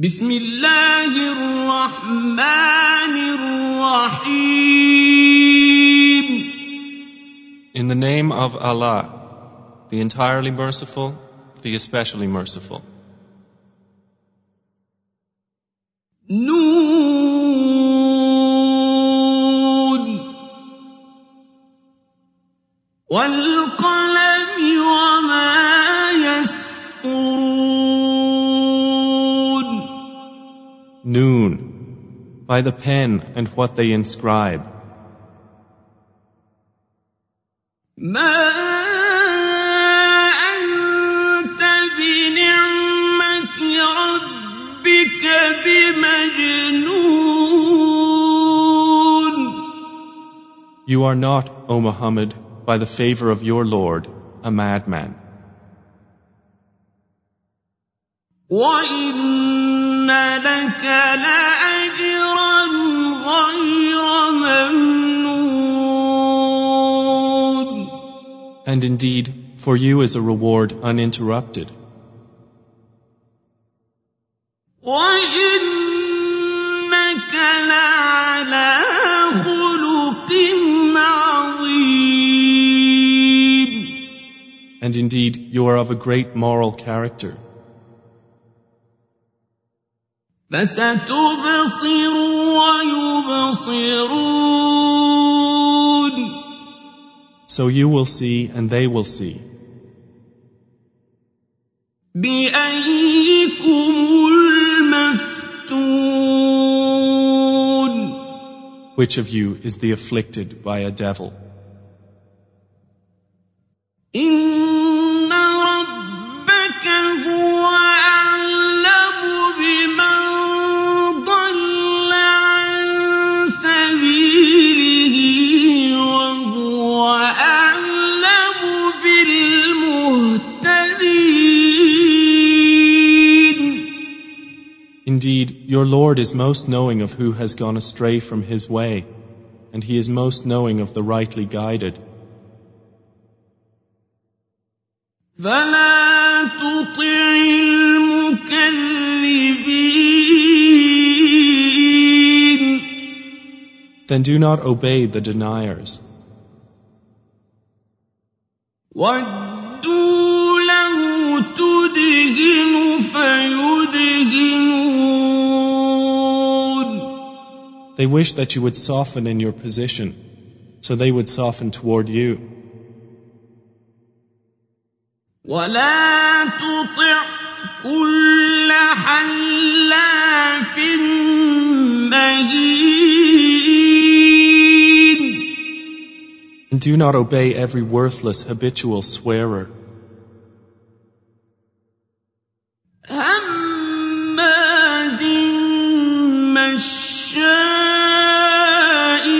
بسم الله الرحمن الرحيم. In the name of Allah, the entirely merciful, the especially merciful. نون والقلم وما يسطرون. Noon, by the pen and what they inscribe. ما أنت بنعمة ربك بمجنون. You are not, O Muhammad, by the favor of your Lord, a madman. وَإِنَّ لَكَ لَأَجْرًا غَيْرَ مَمْنُونٍ. And indeed, for you is a reward uninterrupted. وَإِنَّكَ لَعَلَى خُلُقٍ عَظِيمٍ. And indeed, you are of a great moral character. فَسَتُبْصِرُ وَيُبْصِرُونَ. So you will see and they will see. بِأَيِّكُمُ الْمَفْتُونُ. Which of you is the afflicted by a devil? إِنَّ رَبَّكَ هُوَ أَعْلَمُ بِمَنْ ضَلَّ عَنْ سَبِيلِهِ وَهُوَ أَعْلَمُ بِالْمُهْتَدِينَ. Indeed, your Lord is most knowing of who has gone astray from His way, and He is most knowing of the rightly guided. فَلَا تُطِعِ الْمُكَذِّبِينَ. Then do not obey the deniers. وَدُّوا لَوْ تُدْهِنُ فَيُدْهِنُونَ. They wish that you would soften in your position, so they would soften toward you. وَلَا تُطِعْ كُلَّ حَلَّافٍ مَّهِينٍ. And do not obey every worthless habitual swearer. هَمَّازٍ مَّشَّاءٍ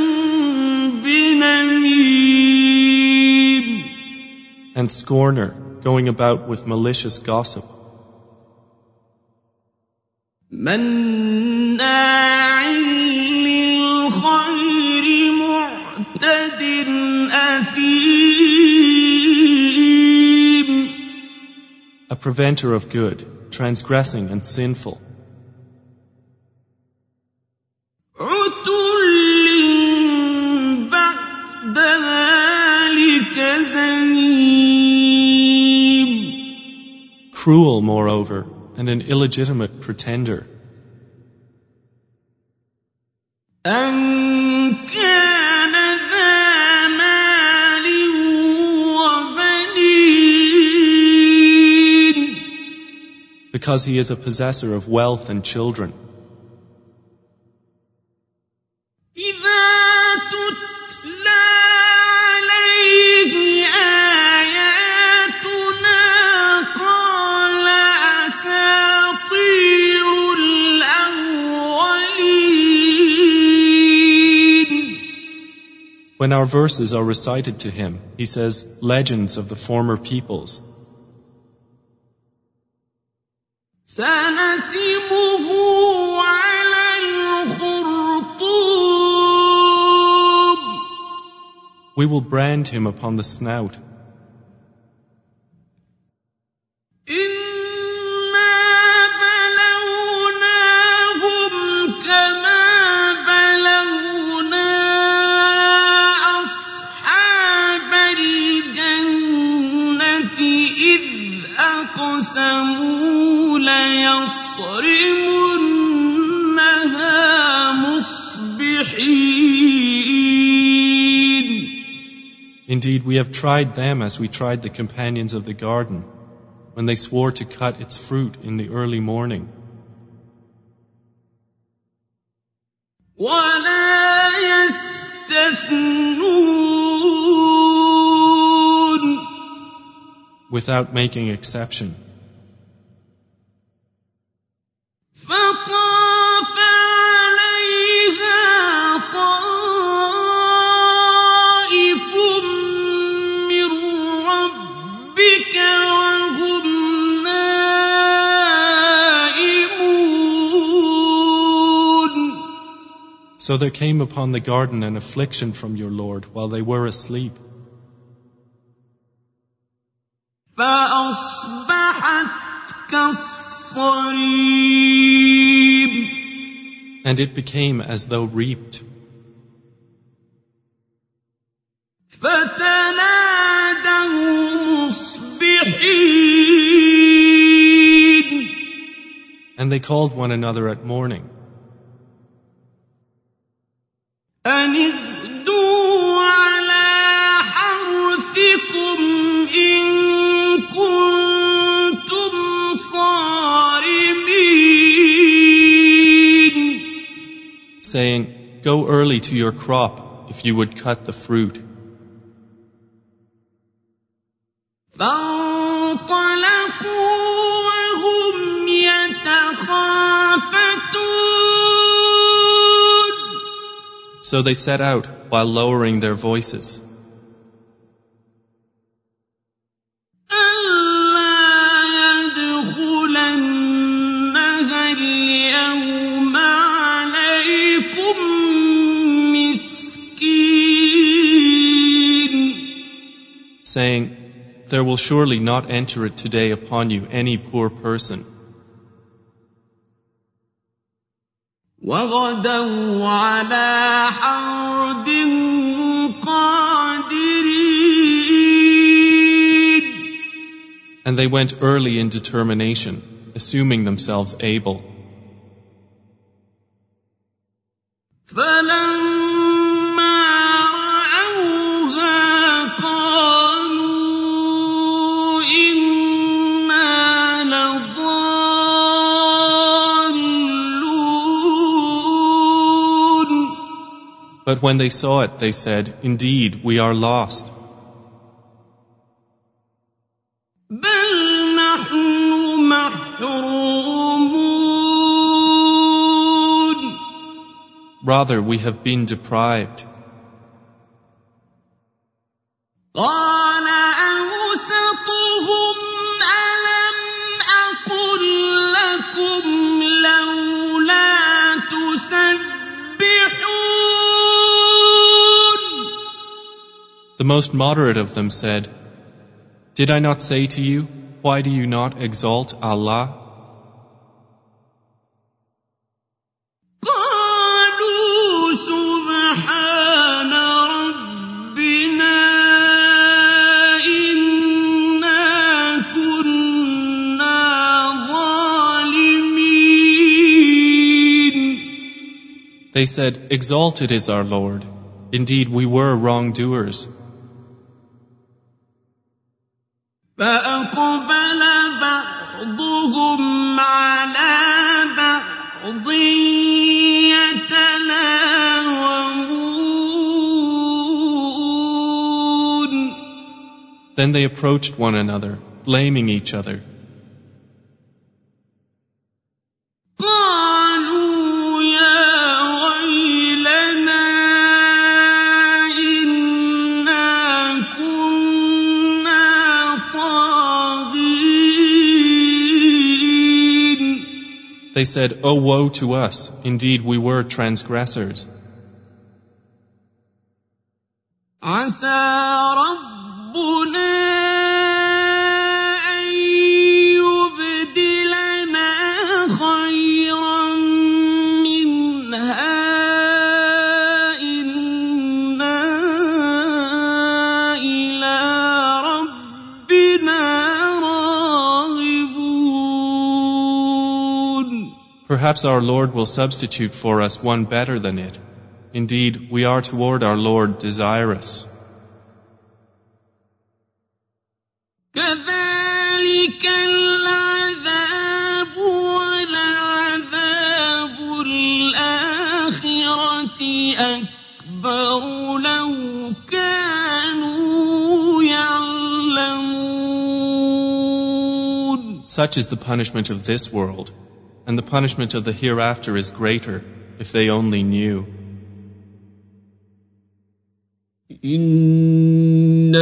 بِنَمِيمٍ. And scorner, going about with malicious gossip. مَّنَّاعٍ لِّلْخَيْرِ مُعْتَدٍ أَثِيمٍ. A preventer of good, transgressing and sinful. عُتُلٍّ بَعْدَ ذَلِكَ زَنِيمٍ. Cruel, moreover, and an illegitimate pretender. أَن كَانَ ذَا مَالٍ وَبَنِينَ. Because he is a possessor of wealth and children. إِذَا تُتْلَى عَلَيْهِ آيَاتُنَا قَالَ أَسَاطِيرُ الْأَوَّلِينَ. When our verses are recited to him, he says, legends of the former peoples. سَنَسِمُهُ عَلَى الْخُرْطُومِ. We will brand him upon the snout. إِنَّا بَلَوْنَاهُمْ يَصْرِمُنَّهَا مُصْبِحِينَ. Indeed, we have tried them as we tried the companions of the garden, when they swore to cut its fruit in the early morning. وَلَا يَسْتَثْنُونَ. Without making exception. فَطَافَ عَلَيْهَا طَائِفٌ مِّن رَّبِّكَ وَهُمْ نَائِمُونَ. So there came upon the garden an affliction from your Lord while they were asleep. فَأَصْبَحَتْ كَالصَّرِيمِ. And it became as though reaped. فَتَنَادَوْا مُصْبِحِينَ. And they called one another at morning. أَنِ اغْدُوا عَلَىٰ حَرْثِكُمْ إِن كُنتُمْ صَارِمِينَ. Saying, go early to your crop if you would cut the fruit. فَانطَلَقُوا وَهُمْ يَتَخَافَتُونَ. So they set out while lowering their voices. أَلَّا يَدْخُلَنَّهَا الْيَوْمَ عَلَيْكُمْ مِسْكِينٌ. Saying, there will surely not enter it today upon you any poor person. وَغَدَوْا عَلَىٰ حَرْدٍ قَادِرِينَ. And they went early in determination, assuming themselves able. فَلَمَّا رَأَوْهَا قَالُوا إِنَّا لَضَالُّونَ. But when they saw it, they said, indeed, we are lost. بَلْ نَحْنُ مَحْرُومُونَ. Rather, we have been deprived. قَالَ أَوْسَطُهُمْ أَلَمْ أَقُل لَّكُمْ لَوْلَا تُسَبِّحُونَ. The most moderate of them said, did I not say to you, why do you not exalt Allah? قَالُوا سُبْحَانَ رَبِّنَا إِنَّا كُنَّا ظَالِمِينَ. They said, exalted is our Lord. Indeed, we were wrongdoers. فَأَقْبَلَ بَعْضُهُمْ عَلَىٰ بَعْضٍ يَتَلَاوَمُونَ. Then they approached one another, blaming each other. قَالُوا يَا وَيْلَنَا إِنَّا كُنَّا طَاغِينَ. They said, oh woe to us, indeed we were transgressors. عَسَىٰ رَبُّنَا أَن يُبْدِلَنَا خَيْرًا مِّنْهَا إِنَّا إِلَىٰ رَبِّنَا. رَبِّنَا رَاغِبُونَ. Perhaps our Lord will substitute for us one better than it. Indeed, we are toward our Lord desirous. كذلك العذاب ولعذاب الآخرة أكبر لو كانوا يعلمون. Such is the punishment of this world, and the punishment of the hereafter is greater if they only knew. إن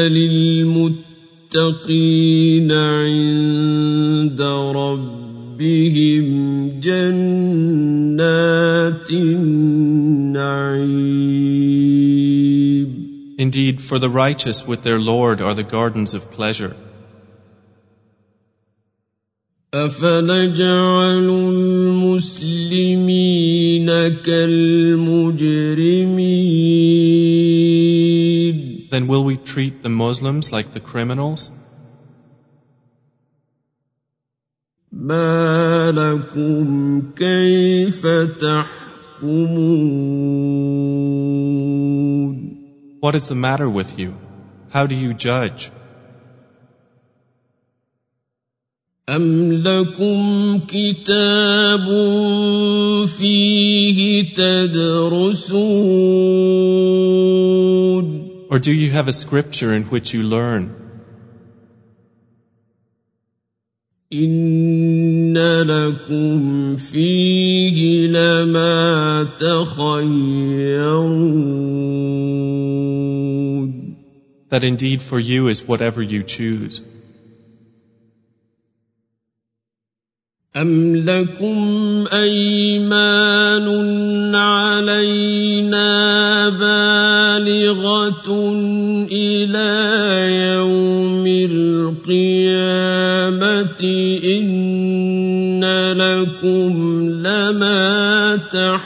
للمتقين عند ربهم جنات النعيم. Indeed, for the righteous with their Lord are the gardens of pleasure. أفنجعل المسلمين كالمجرمين. Then will we treat the Muslims like the criminals? ما لكم كيف تحكمون. What is the matter with you? How do you judge? أم لكم كتاب فيه تدرسون. Or do you have a scripture in which you learn? إن لكم فيه لما تخيرون. That indeed for you is whatever you choose. أم لكم أيمان علينا بالغة إلى يوم القيامة إن لكم لما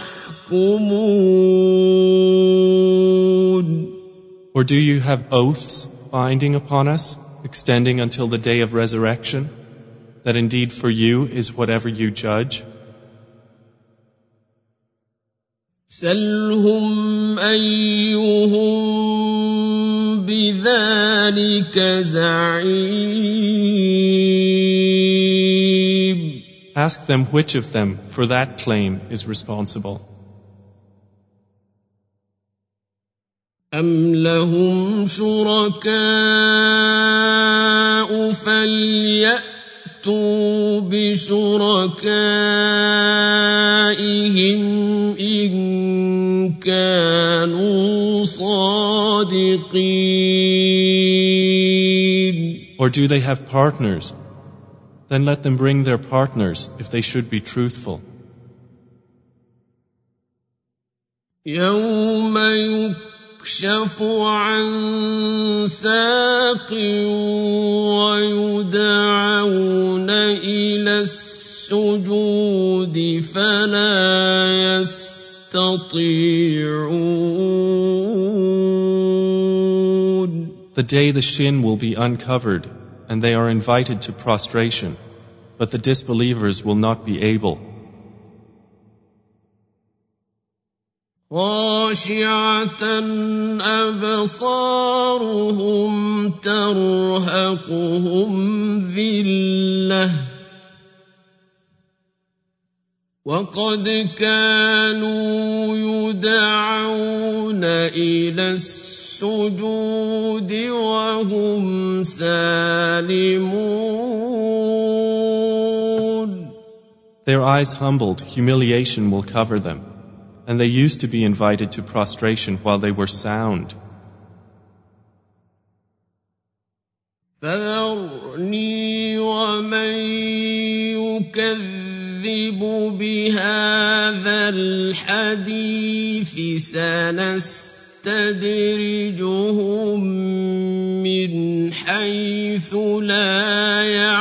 تحكمون. Or do you have oaths binding upon us, extending until the day of resurrection? That indeed for you is whatever you judge? سلهم أيهم بذلك زعيم. Ask them which of them for that claim is responsible. أم لهم شركاء فليأتوا بشركائهم إن كانوا صادقين. Or do they have partners? Then let them bring their partners if they should be truthful. يوم يكشف عن ساق ويدعون إلى السجود فلا يستطيعون. The day the shin will be uncovered and they are invited to prostration, but the disbelievers will not be able. خاشعة أبصارهم ترهقهم ذلة وقد كانوا يدعون إلى السجود وهم سالمون. Their eyes humbled, humiliation will cover them. And they used to be invited to prostration while they were sound. فذرني ومن يكذب بهذا الحديث سنستدرجهم من حيث لا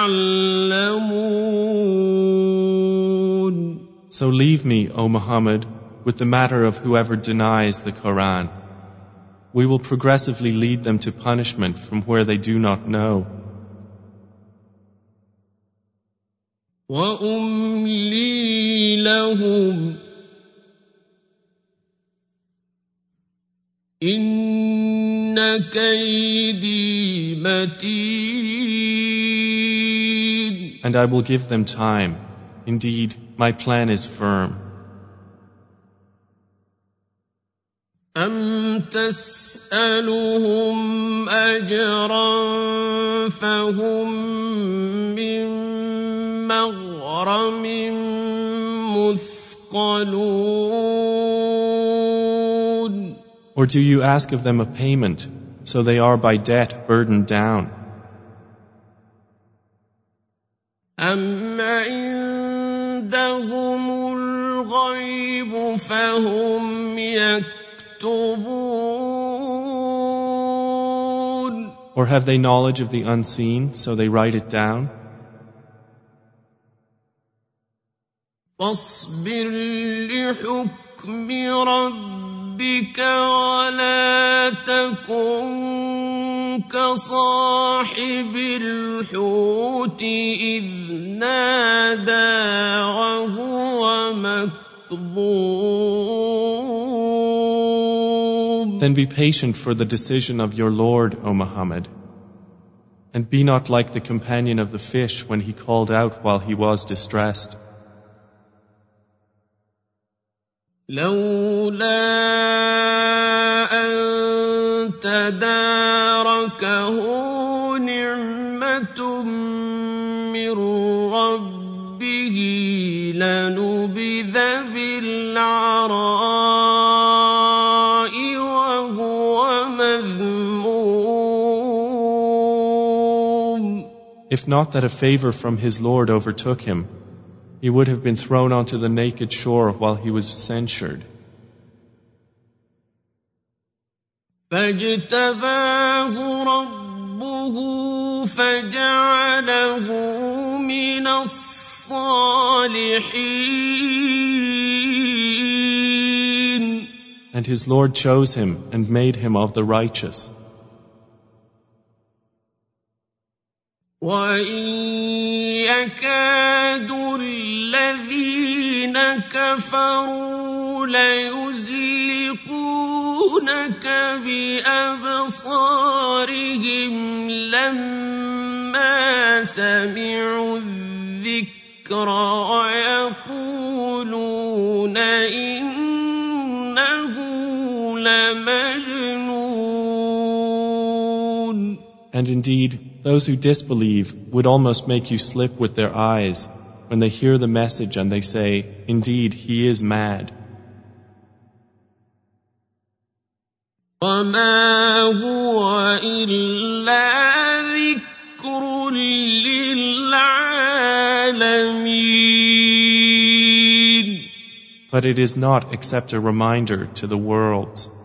يعلمون. So leave me, O Muhammad, with the matter of whoever denies the Quran. We will progressively lead them to punishment from where they do not know. وَأُمْلِي لهم إن كيدي متين. And I will give them time. Indeed, my plan is firm. أم تسألهم أجرا فهم من مغرم مثقلون. Or do you ask of them a payment, so they are by debt burdened down? أم عندهم الغيب فهم يكتبون. Or have they knowledge of the unseen, so they write it down? فاصبر لحكم ربك ولا تكن كصاحب الحوت إذ نادى وهو مكظوم. Then be patient for the decision of your Lord, O Muhammad. And be not like the companion of the fish when he called out while he was distressed. لولا أن تداركه نعمة من ربه لنبذ بالعراء وهو مذموم. If not that a favor from his Lord overtook him, he would have been thrown onto the naked shore while he was censured. فاجتباه ربه فجعله من الصالحين. And his Lord chose him and made him of the righteous. وَإِن يَكَادُ الَّذِينَ كَفَرُوا لَيُزْلِقُونَكَ بِأَبْصَارِهِمْ لَمَّا سَمِعُوا الذِّكْرَ وَيَقُولُونَ إِنَّهُ لَمَجْنُونَ. And indeed, those who disbelieve would almost make you slip with their eyes when they hear the message and they say, indeed, he is mad. وَمَا هُوَ إِلَّا ذِكْرٌ لِّلْعَالَمِينَ. But it is not except a reminder to the worlds.